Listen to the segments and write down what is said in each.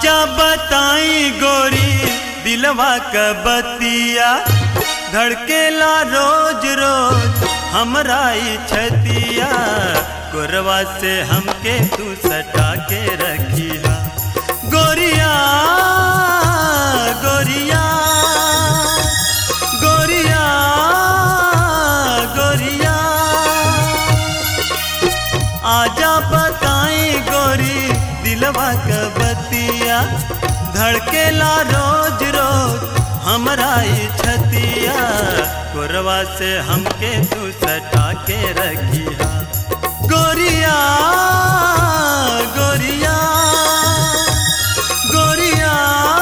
आजा बताई गोरी दिलवा क बतिया, धड़केला रोज रोज हमरा ई छतिया। कोरवा से हमके तू सटा के रखिया गोरिया गोरिया गोरिया गोरिया। आजा बताई गोरी दिलवा क बतिया, धड़केला रोज रोज हमरा ई छतिया। कोरवा से हमके तू सटा के रखिया गोरिया गोरिया गोरिया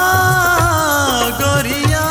गोरिया।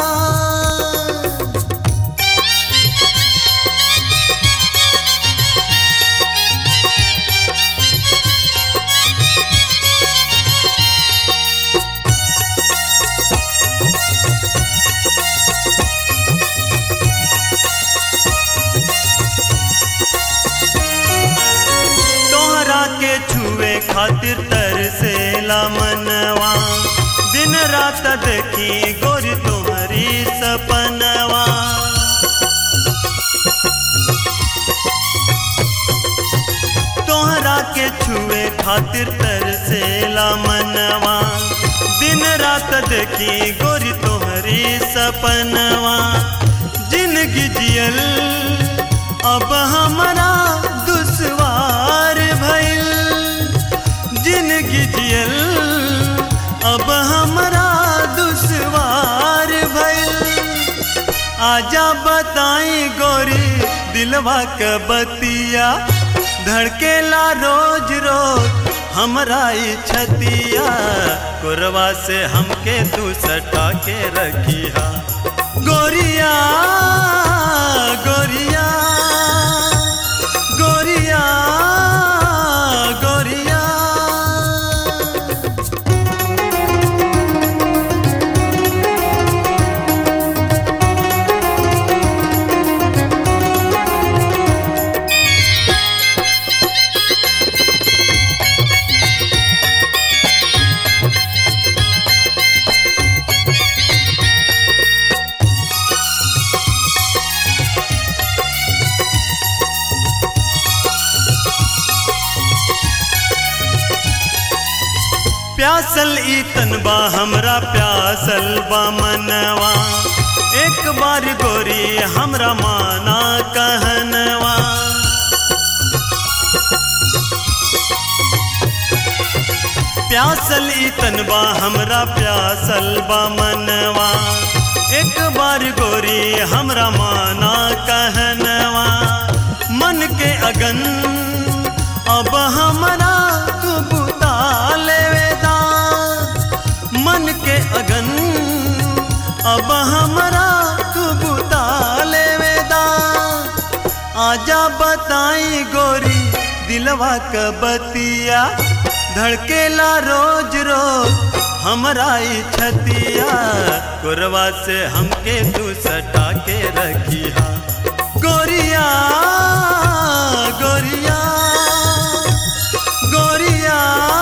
के छुए खातिर तरसेला मनवा, दिन रात देखी गोरी तुम्हारी सपनवा। तोहरा के छुए खातिर तरसेला मनवा, दिन रात देखी गोरी तुम्हारी सपनवा। जिंदगी जियल अब हमरा दुश्वार भइल, जिंदगी जियल अब हमरा दुश्वार भइल। आजा बताई गोरी दिलवा क बतिया, धड़केला रोज रोज हमरा ई छतिया। कोरवा से हमके तू सटा के रखिया गोरिया गोरिया गोरिया गोरिया। प्यासल ई तनबा हमरा प्यासल बा मनवा, एक बार गोरी हमरा माना कहनवा। प्यासल ई तनबा हमरा प्यासल बा मनवा, एक बार गोरी हमरा माना कहनवा। मन के अगन अब हमरा तू बुता लेवेदा, मन के अगन अब हमरा तू बुता लेवेदा। आजा बताई गोरी दिलवा क बतिया, धड़केला रोज रोज हमरा ई छतिया। कोरवा से हमके तू सटा के रखिया गोरिया गोरिया गोरिया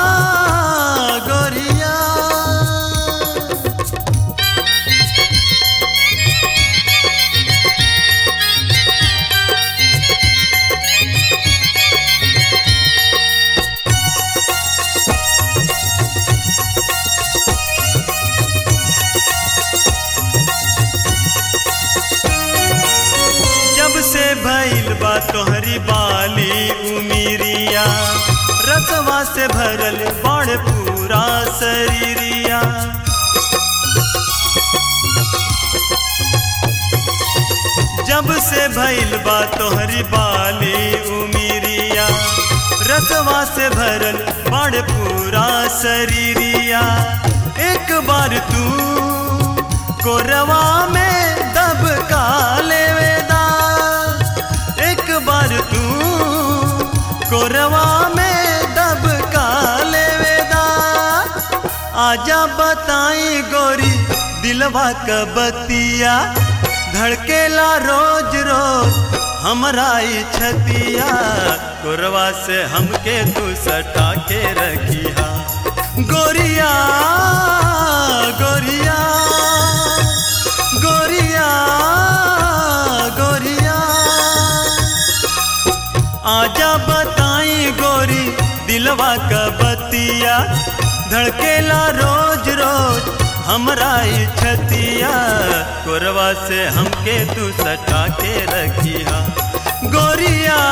गोरिया। जब से भइल बा तोहरी बाली उमिरिया, रसवा से भरल बाड़ पूरा शरीरिया। जब से भइल बा तोहरी बाली उमिरिया, रसवा से भरल बाड़ पूरा शरीरिया। एक बार तू कोरवा में दबका लेवेदा, एक बार तू कोरवा में दबका लेवेदा। आजा बताई गोरी दिलवा क बतिया, धड़केला रोज रोज हमरा ई छतिया। कोरवा से हमके तू सटा के रखिया गोरिया गोरिया गोरिया गोरिया आजा बताई गोरी दिलवा का बतिया धड़केला रोज रोज हमरा ई छतिया कोरवा से हमके तू सटा के रखिया गोरिया